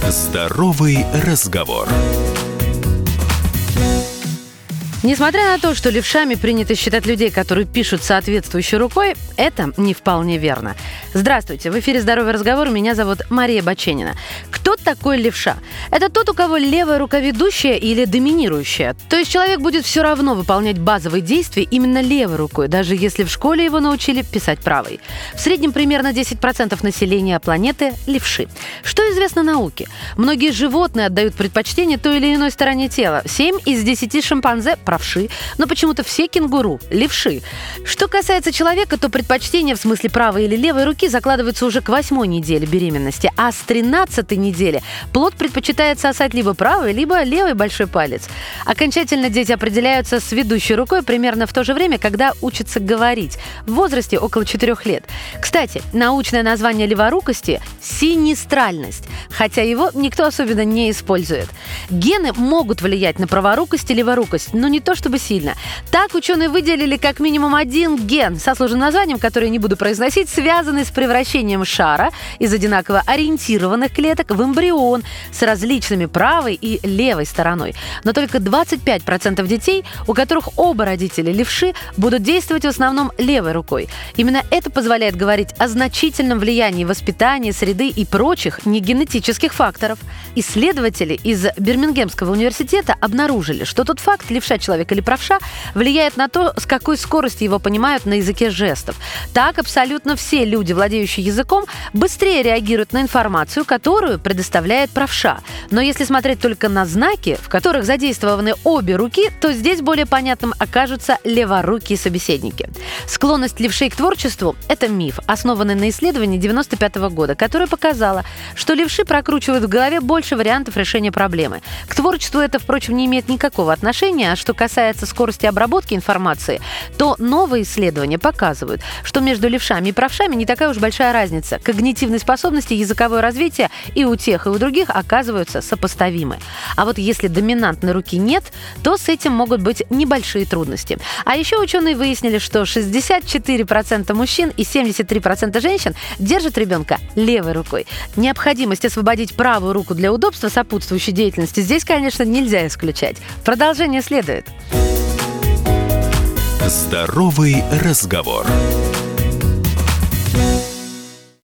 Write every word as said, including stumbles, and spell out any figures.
Здоровый разговор. Несмотря на то, что левшами принято считать людей, которые пишут соответствующей рукой, это не вполне верно. Здравствуйте, в эфире «Здоровый разговор», меня зовут Мария Баченина. Кто такой левша? Это тот, у кого левая рука ведущая или доминирующая. То есть человек будет все равно выполнять базовые действия именно левой рукой, даже если в школе его научили писать правой. В среднем примерно десять процентов населения планеты – левши. Что известно науке? Многие животные отдают предпочтение той или иной стороне тела. семь из десяти шимпанзе – правши, но почему-то все кенгуру – левши. Что касается человека, то предпочтение в смысле правой или левой руки закладывается уже к восьмой неделе беременности, а с тринадцатой недели плод предпочитает сосать либо правый, либо левый большой палец. Окончательно дети определяются с ведущей рукой примерно в то же время, когда учатся говорить, в возрасте около четырех лет. Кстати, научное название леворукости – синестральность, хотя его никто особенно не использует. Гены могут влиять на праворукость и леворукость, но не то чтобы сильно. Так ученые выделили как минимум один ген со сложным названием, который я не буду произносить, связанный с превращением шара из одинаково ориентированных клеток в эмбрион с различными правой и левой стороной. Но только двадцать пять процентов детей, у которых оба родителя левши, будут действовать в основном левой рукой. Именно это позволяет говорить о значительном влиянии воспитания, среды и прочих негенетических факторов. Исследователи из Бирмингемского университета обнаружили, что тот факт, левша человек или правша, влияет на то, с какой скоростью его понимают на языке жестов. Так, абсолютно все люди, владеющие языком, быстрее реагируют на информацию, которую предоставляет правша. Но если смотреть только на знаки, в которых задействованы обе руки, то здесь более понятным окажутся леворукие собеседники. Склонность левшей к творчеству – это миф, основанный на исследовании девяносто пятого года, которое показало, что левши прокручивают в голове больше вариантов решения проблемы. К творчеству это, впрочем, не имеет никакого отношения, а что касается скорости обработки информации, то новые исследования показывают, что между левшами и правшами не такая уж большая разница. Когнитивные способности, языковое развитие и у тех, и у других оказываются сопоставимы. А вот если доминантной руки нет, то с этим могут быть небольшие трудности. А еще ученые выяснили, что шестьдесят четыре процента мужчин и семьдесят три процента женщин держат ребенка левой рукой. Необходимость освободить правую руку для удобства сопутствующей деятельности здесь, конечно, нельзя исключать. Продолжение следует. Здоровый разговор.